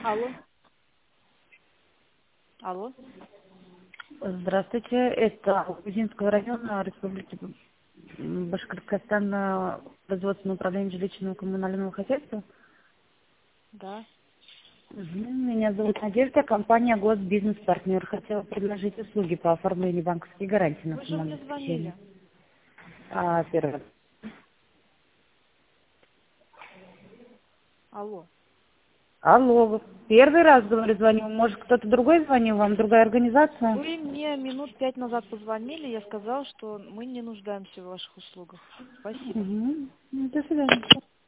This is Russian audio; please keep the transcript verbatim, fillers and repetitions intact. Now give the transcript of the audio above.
Алло. Алло. Здравствуйте, это Грузинского района Республики М, Башкортостан, э, производственное управление жилищного и коммунального хозяйства. Да. Мгм. Меня зовут Надежда, компания Госбизнес-партнер. Хотела предложить услуги по оформлению банковской гарантии на Вы же мне самообеспечение. звонили. А, первое. Алло. Алло, первый раз, говорю, звоню. Может, кто-то другой звонил вам, другая организация? Вы мне минут пять назад позвонили, я сказала, что мы не нуждаемся в ваших услугах. Спасибо. Угу. До свидания.